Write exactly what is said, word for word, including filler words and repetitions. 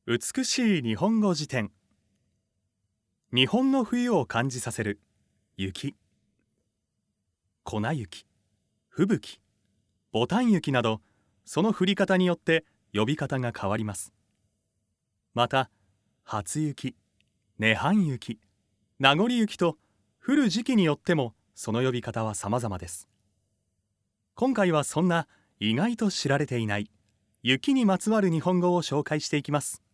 美しい日本語辞典。日本の冬を感じさせる雪、粉雪、吹雪、ボタン雪など、その降り方によって呼び方が変わります。また、初雪、涅槃雪、名残雪と降る時期によってもその呼び方は様々です。今回はそんな意外と知られていない雪にまつわる日本語を紹介していきます。